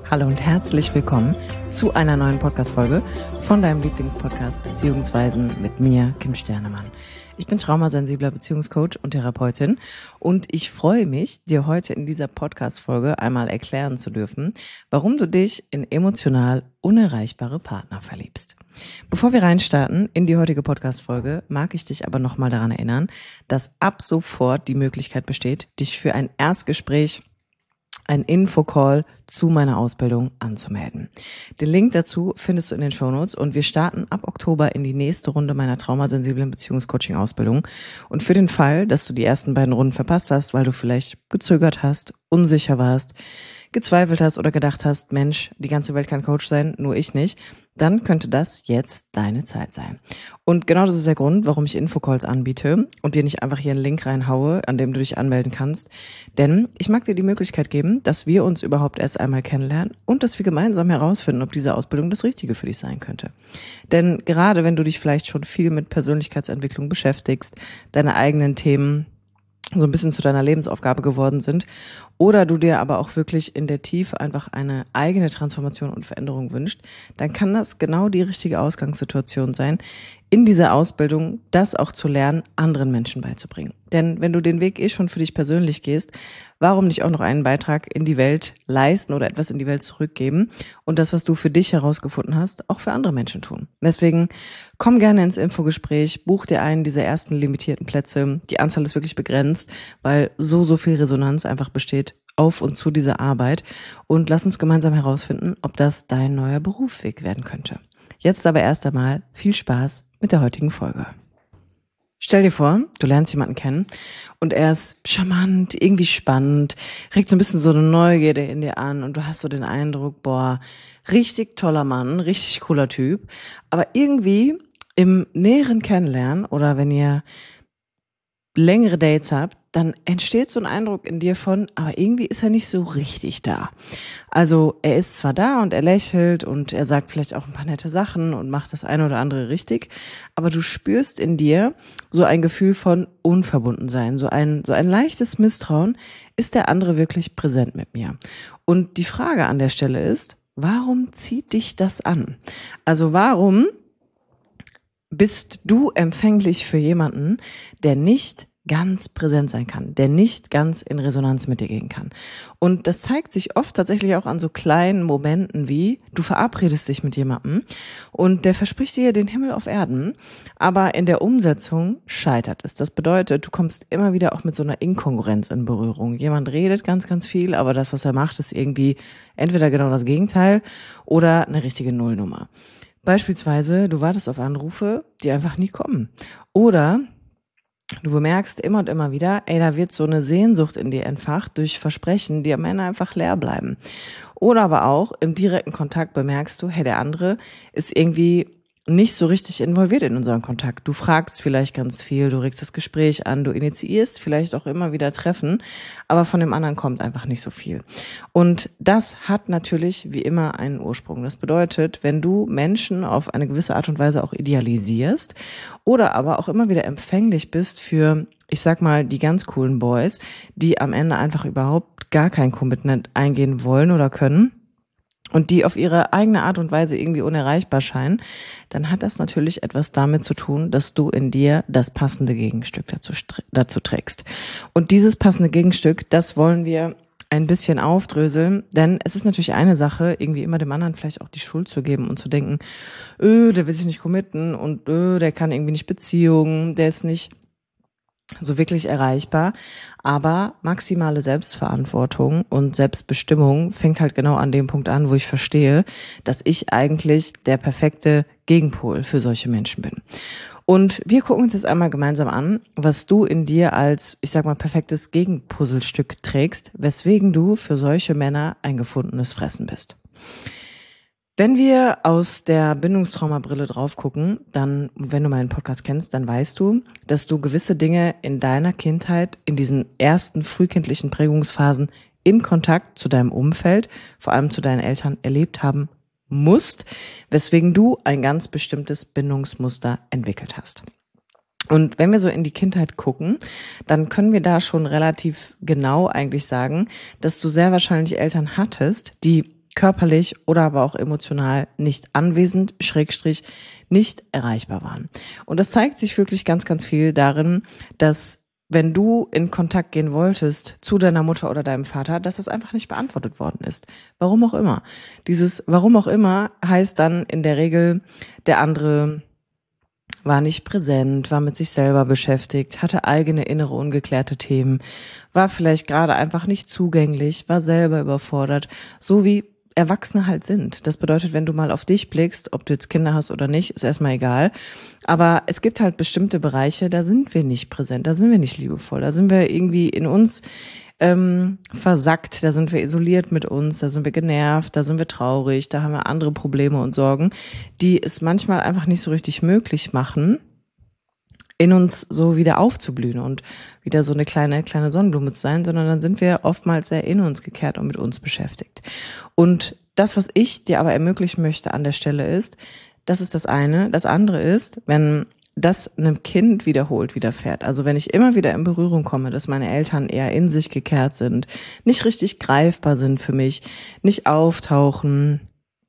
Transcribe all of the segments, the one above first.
Hallo und herzlich willkommen zu einer neuen Podcast-Folge von deinem Lieblingspodcast Beziehungsweisen mit mir, Kim Sternemann. Ich bin traumasensibler Beziehungscoach und Therapeutin und ich freue mich, dir heute in dieser Podcast-Folge einmal erklären zu dürfen, warum du dich in emotional unerreichbare Partner verliebst. Bevor wir reinstarten in die heutige Podcast-Folge, mag ich dich aber nochmal daran erinnern, dass ab sofort die Möglichkeit besteht, dich für ein Erstgespräch, ein Infocall zu meiner Ausbildung anzumelden. Den Link dazu findest du in den Shownotes und wir starten ab Oktober in die nächste Runde meiner traumasensiblen Beziehungscoaching-Ausbildung. Und für den Fall, dass du die ersten beiden Runden verpasst hast, weil du vielleicht gezögert hast, unsicher warst, gezweifelt hast oder gedacht hast, Mensch, die ganze Welt kann Coach sein, nur ich nicht, dann könnte das jetzt deine Zeit sein. Und genau das ist der Grund, warum ich Infocalls anbiete und dir nicht einfach hier einen Link reinhaue, an dem du dich anmelden kannst. Denn ich mag dir die Möglichkeit geben, dass wir uns überhaupt erst einmal kennenlernen und dass wir gemeinsam herausfinden, ob diese Ausbildung das Richtige für dich sein könnte. Denn gerade wenn du dich vielleicht schon viel mit Persönlichkeitsentwicklung beschäftigst, deine eigenen Themen so ein bisschen zu deiner Lebensaufgabe geworden sind oder du dir aber auch wirklich in der Tiefe einfach eine eigene Transformation und Veränderung wünscht, dann kann das genau die richtige Ausgangssituation sein, in dieser Ausbildung das auch zu lernen, anderen Menschen beizubringen. Denn wenn du den Weg schon für dich persönlich gehst, warum nicht auch noch einen Beitrag in die Welt leisten oder etwas in die Welt zurückgeben und das, was du für dich herausgefunden hast, auch für andere Menschen tun. Deswegen komm gerne ins Infogespräch, buch dir einen dieser ersten limitierten Plätze. Die Anzahl ist wirklich begrenzt, weil so viel Resonanz einfach besteht auf und zu dieser Arbeit und lass uns gemeinsam herausfinden, ob das dein neuer Berufsweg werden könnte. Jetzt aber erst einmal viel Spaß mit der heutigen Folge. Stell dir vor, du lernst jemanden kennen und er ist charmant, irgendwie spannend, regt so ein bisschen so eine Neugierde in dir an und du hast so den Eindruck, boah, richtig toller Mann, richtig cooler Typ, aber irgendwie im näheren Kennenlernen oder wenn ihr längere Dates habt, dann entsteht so ein Eindruck in dir von, aber irgendwie ist er nicht so richtig da. Also er ist zwar da und er lächelt und er sagt vielleicht auch ein paar nette Sachen und macht das eine oder andere richtig, aber du spürst in dir so ein Gefühl von Unverbundensein, so ein leichtes Misstrauen, ist der andere wirklich präsent mit mir? Und die Frage an der Stelle ist, warum zieht dich das an? Also warum bist du empfänglich für jemanden, der nicht ganz präsent sein kann, der nicht ganz in Resonanz mit dir gehen kann? Und das zeigt sich oft tatsächlich auch an so kleinen Momenten wie, du verabredest dich mit jemandem und der verspricht dir den Himmel auf Erden, aber in der Umsetzung scheitert es. Das bedeutet, du kommst immer wieder auch mit so einer Inkongruenz in Berührung. Jemand redet ganz, ganz viel, aber das, was er macht, ist irgendwie entweder genau das Gegenteil oder eine richtige Nullnummer. Beispielsweise, du wartest auf Anrufe, die einfach nie kommen. Oder du bemerkst immer und immer wieder, da wird so eine Sehnsucht in dir entfacht durch Versprechen, die am Ende einfach leer bleiben. Oder aber auch im direkten Kontakt bemerkst du, der andere ist irgendwie nicht so richtig involviert in unseren Kontakt. Du fragst vielleicht ganz viel, du regst das Gespräch an, du initiierst vielleicht auch immer wieder Treffen, aber von dem anderen kommt einfach nicht so viel. Und das hat natürlich wie immer einen Ursprung. Das bedeutet, wenn du Menschen auf eine gewisse Art und Weise auch idealisierst oder aber auch immer wieder empfänglich bist für, ich sag mal, die ganz coolen Boys, die am Ende einfach überhaupt gar kein Commitment eingehen wollen oder können, und die auf ihre eigene Art und Weise irgendwie unerreichbar scheinen, dann hat das natürlich etwas damit zu tun, dass du in dir das passende Gegenstück dazu trägst. Und dieses passende Gegenstück, das wollen wir ein bisschen aufdröseln, denn es ist natürlich eine Sache, irgendwie immer dem anderen vielleicht auch die Schuld zu geben und zu denken, der will sich nicht committen und der kann irgendwie nicht Beziehungen, der ist nicht so wirklich erreichbar, aber maximale Selbstverantwortung und Selbstbestimmung fängt halt genau an dem Punkt an, wo ich verstehe, dass ich eigentlich der perfekte Gegenpol für solche Menschen bin. Und wir gucken uns jetzt einmal gemeinsam an, was du in dir als, ich sag mal, perfektes Gegenpuzzlestück trägst, weswegen du für solche Männer ein gefundenes Fressen bist. Wenn wir aus der Bindungstraumabrille drauf gucken, dann, wenn du meinen Podcast kennst, dann weißt du, dass du gewisse Dinge in deiner Kindheit, in diesen ersten frühkindlichen Prägungsphasen im Kontakt zu deinem Umfeld, vor allem zu deinen Eltern, erlebt haben musst, weswegen du ein ganz bestimmtes Bindungsmuster entwickelt hast. Und wenn wir so in die Kindheit gucken, dann können wir da schon relativ genau eigentlich sagen, dass du sehr wahrscheinlich Eltern hattest, die körperlich oder aber auch emotional nicht anwesend, / nicht erreichbar waren. Und das zeigt sich wirklich ganz, ganz viel darin, dass wenn du in Kontakt gehen wolltest zu deiner Mutter oder deinem Vater, dass das einfach nicht beantwortet worden ist. Warum auch immer. Dieses Warum auch immer heißt dann in der Regel, der andere war nicht präsent, war mit sich selber beschäftigt, hatte eigene innere ungeklärte Themen, war vielleicht gerade einfach nicht zugänglich, war selber überfordert, so wie Erwachsene halt sind. Das bedeutet, wenn du mal auf dich blickst, ob du jetzt Kinder hast oder nicht, ist erstmal egal. Aber es gibt halt bestimmte Bereiche, da sind wir nicht präsent, da sind wir nicht liebevoll, da sind wir irgendwie in uns versackt, da sind wir isoliert mit uns, da sind wir genervt, da sind wir traurig, da haben wir andere Probleme und Sorgen, die es manchmal einfach nicht so richtig möglich machen, in uns so wieder aufzublühen und wieder so eine kleine Sonnenblume zu sein, sondern dann sind wir oftmals sehr in uns gekehrt und mit uns beschäftigt. Und das, was ich dir aber ermöglichen möchte an der Stelle ist, das ist das eine. Das andere ist, wenn das einem Kind wiederfährt. Also wenn ich immer wieder in Berührung komme, dass meine Eltern eher in sich gekehrt sind, nicht richtig greifbar sind für mich, nicht auftauchen,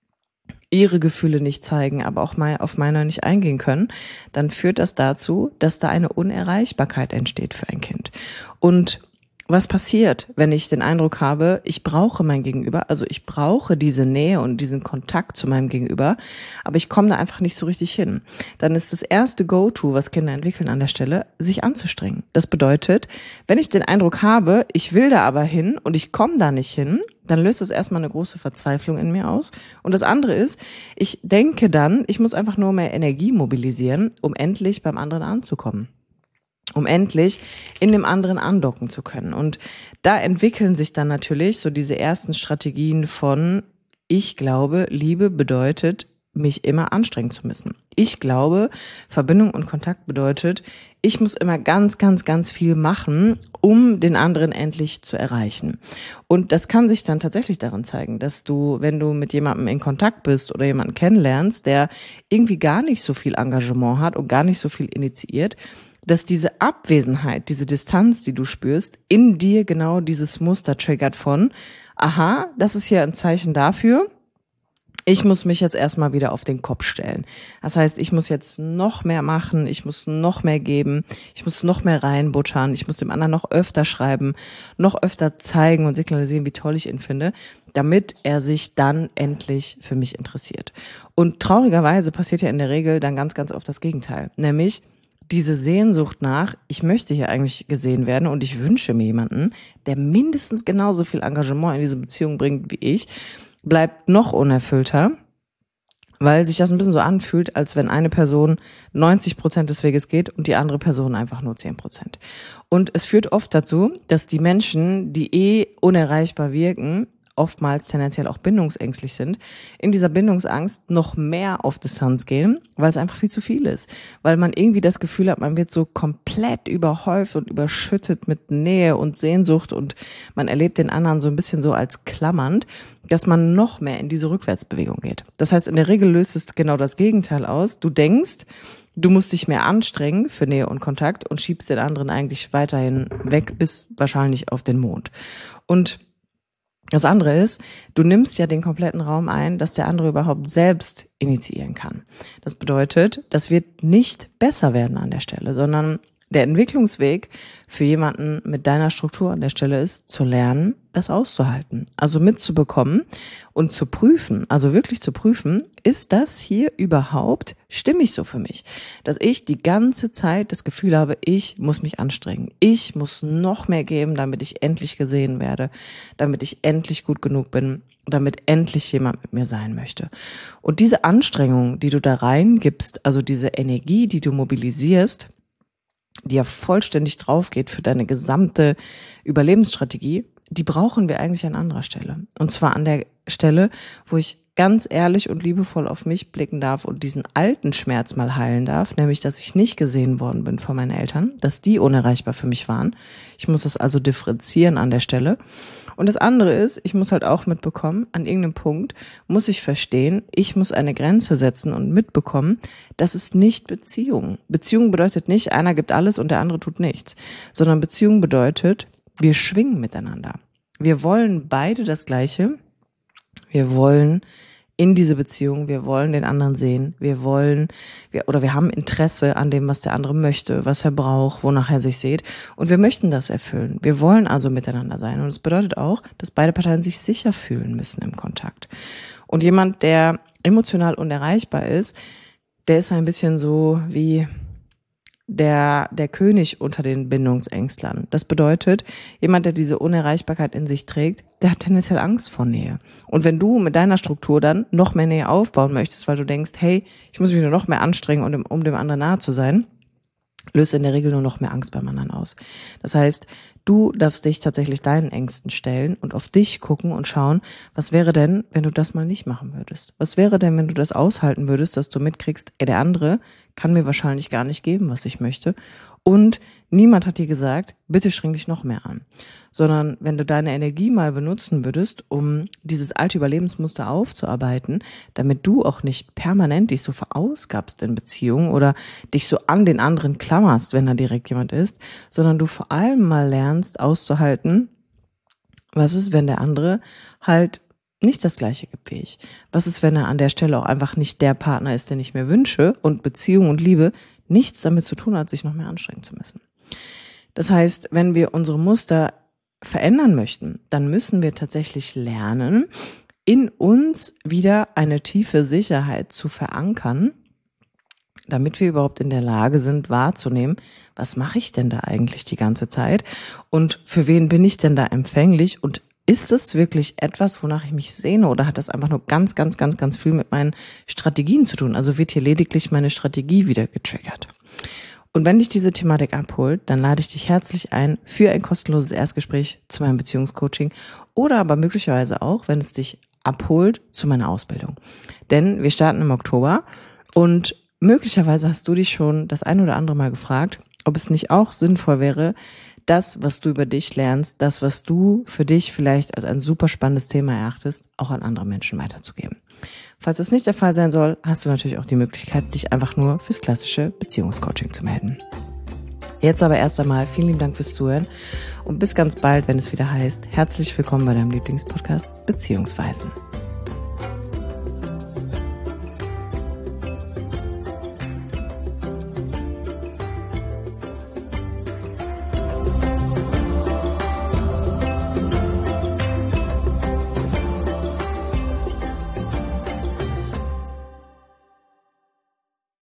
ihre Gefühle nicht zeigen, aber auch mal auf meine nicht eingehen können, dann führt das dazu, dass da eine Unerreichbarkeit entsteht für ein Kind. Und was passiert, wenn ich den Eindruck habe, ich brauche mein Gegenüber, also ich brauche diese Nähe und diesen Kontakt zu meinem Gegenüber, aber ich komme da einfach nicht so richtig hin. Dann ist das erste Go-To, was Kinder entwickeln an der Stelle, sich anzustrengen. Das bedeutet, wenn ich den Eindruck habe, ich will da aber hin und ich komme da nicht hin, dann löst das erstmal eine große Verzweiflung in mir aus. Und das andere ist, ich denke dann, ich muss einfach nur mehr Energie mobilisieren, um endlich beim anderen anzukommen. Um endlich in dem anderen andocken zu können. Und da entwickeln sich dann natürlich so diese ersten Strategien von, ich glaube, Liebe bedeutet, mich immer anstrengen zu müssen. Ich glaube, Verbindung und Kontakt bedeutet, ich muss immer ganz, ganz, ganz viel machen, um den anderen endlich zu erreichen. Und das kann sich dann tatsächlich darin zeigen, dass du, wenn du mit jemandem in Kontakt bist oder jemanden kennenlernst, der irgendwie gar nicht so viel Engagement hat und gar nicht so viel initiiert, dass diese Abwesenheit, diese Distanz, die du spürst, in dir genau dieses Muster triggert von, aha, das ist hier ein Zeichen dafür, ich muss mich jetzt erstmal wieder auf den Kopf stellen. Das heißt, ich muss jetzt noch mehr machen, ich muss noch mehr geben, ich muss noch mehr reinbuttern, ich muss dem anderen noch öfter schreiben, noch öfter zeigen und signalisieren, wie toll ich ihn finde, damit er sich dann endlich für mich interessiert. Und traurigerweise passiert ja in der Regel dann ganz, ganz oft das Gegenteil, nämlich diese Sehnsucht nach, ich möchte hier eigentlich gesehen werden und ich wünsche mir jemanden, der mindestens genauso viel Engagement in diese Beziehung bringt wie ich, bleibt noch unerfüllter, weil sich das ein bisschen so anfühlt, als wenn eine Person 90% des Weges geht und die andere Person einfach nur 10%. Und es führt oft dazu, dass die Menschen, die unerreichbar wirken, oftmals tendenziell auch bindungsängstlich sind, in dieser Bindungsangst noch mehr auf Distanz gehen, weil es einfach viel zu viel ist. Weil man irgendwie das Gefühl hat, man wird so komplett überhäuft und überschüttet mit Nähe und Sehnsucht und man erlebt den anderen so ein bisschen so als klammernd, dass man noch mehr in diese Rückwärtsbewegung geht. Das heißt, in der Regel löst es genau das Gegenteil aus. Du denkst, du musst dich mehr anstrengen für Nähe und Kontakt und schiebst den anderen eigentlich weiterhin weg bis wahrscheinlich auf den Mond. Und das andere ist, du nimmst ja den kompletten Raum ein, dass der andere überhaupt selbst initiieren kann. Das bedeutet, das wird nicht besser werden an der Stelle, sondern der Entwicklungsweg für jemanden mit deiner Struktur an der Stelle ist, zu lernen, das auszuhalten. Also mitzubekommen und zu prüfen, also wirklich zu prüfen, ist das hier überhaupt stimmig so für mich? Dass ich die ganze Zeit das Gefühl habe, ich muss mich anstrengen. Ich muss noch mehr geben, damit ich endlich gesehen werde, damit ich endlich gut genug bin, damit endlich jemand mit mir sein möchte. Und diese Anstrengung, die du da reingibst, also diese Energie, die du mobilisierst, die ja vollständig drauf geht für deine gesamte Überlebensstrategie, die brauchen wir eigentlich an anderer Stelle. Und zwar an der Stelle, wo ich ganz ehrlich und liebevoll auf mich blicken darf und diesen alten Schmerz mal heilen darf, nämlich, dass ich nicht gesehen worden bin von meinen Eltern, dass die unerreichbar für mich waren. Ich muss das also differenzieren an der Stelle. Und das andere ist, ich muss halt auch mitbekommen, an irgendeinem Punkt muss ich verstehen, ich muss eine Grenze setzen und mitbekommen, das ist nicht Beziehung. Beziehung bedeutet nicht, einer gibt alles und der andere tut nichts, sondern Beziehung bedeutet, wir schwingen miteinander. Wir wollen beide das Gleiche. Wir wollen in diese Beziehung, wir wollen den anderen sehen, wir haben Interesse an dem, was der andere möchte, was er braucht, wonach er sich sieht und wir möchten das erfüllen. Wir wollen also miteinander sein und es bedeutet auch, dass beide Parteien sich sicher fühlen müssen im Kontakt. Und jemand, der emotional unerreichbar ist, der ist ein bisschen so wie der König unter den Bindungsängstlern. Das bedeutet, jemand, der diese Unerreichbarkeit in sich trägt, der hat tendenziell Angst vor Nähe. Und wenn du mit deiner Struktur dann noch mehr Nähe aufbauen möchtest, weil du denkst, hey, ich muss mich nur noch mehr anstrengen, um dem anderen nahe zu sein, löst in der Regel nur noch mehr Angst beim anderen aus. Das heißt, du darfst dich tatsächlich deinen Ängsten stellen und auf dich gucken und schauen, was wäre denn, wenn du das mal nicht machen würdest? Was wäre denn, wenn du das aushalten würdest, dass du mitkriegst, der andere kann mir wahrscheinlich gar nicht geben, was ich möchte. Und niemand hat dir gesagt, bitte streng dich noch mehr an. Sondern wenn du deine Energie mal benutzen würdest, um dieses alte Überlebensmuster aufzuarbeiten, damit du auch nicht permanent dich so verausgabst in Beziehungen oder dich so an den anderen klammerst, wenn da direkt jemand ist, sondern du vor allem mal lernst auszuhalten, was ist, wenn der andere halt nicht das Gleiche gibt wie ich? Was ist, wenn er an der Stelle auch einfach nicht der Partner ist, den ich mir wünsche und Beziehung und Liebe nichts damit zu tun hat, sich noch mehr anstrengen zu müssen? Das heißt, wenn wir unsere Muster verändern möchten, dann müssen wir tatsächlich lernen, in uns wieder eine tiefe Sicherheit zu verankern, damit wir überhaupt in der Lage sind, wahrzunehmen, was mache ich denn da eigentlich die ganze Zeit und für wen bin ich denn da empfänglich und ist es wirklich etwas, wonach ich mich sehne oder hat das einfach nur ganz, ganz, ganz, ganz viel mit meinen Strategien zu tun? Also wird hier lediglich meine Strategie wieder getriggert. Und wenn dich diese Thematik abholt, dann lade ich dich herzlich ein für ein kostenloses Erstgespräch zu meinem Beziehungscoaching oder aber möglicherweise auch, wenn es dich abholt, zu meiner Ausbildung. Denn wir starten im Oktober und möglicherweise hast du dich schon das ein oder andere Mal gefragt, ob es nicht auch sinnvoll wäre, das, was du über dich lernst, das, was du für dich vielleicht als ein super spannendes Thema erachtest, auch an andere Menschen weiterzugeben. Falls das nicht der Fall sein soll, hast du natürlich auch die Möglichkeit, dich einfach nur fürs klassische Beziehungscoaching zu melden. Jetzt aber erst einmal vielen lieben Dank fürs Zuhören und bis ganz bald, wenn es wieder heißt, herzlich willkommen bei deinem Lieblingspodcast Beziehungsweisen.